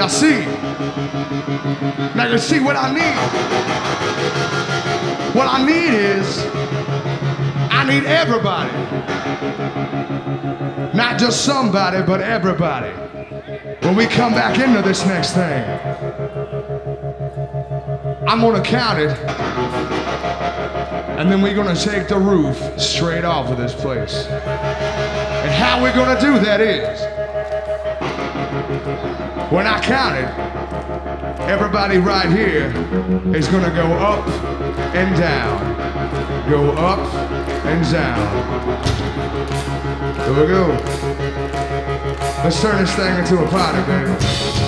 see. Now you see what I need. What I need is, I need everybody. Not just somebody, but everybody. When we come back into this next thing, I'm gonna count it, and then we're gonna take the roof straight off of this place. And how we're gonna do that is, when I count it, everybody right here is gonna go up and down. Go up and down. Here we go. Let's turn this thing into a party, baby.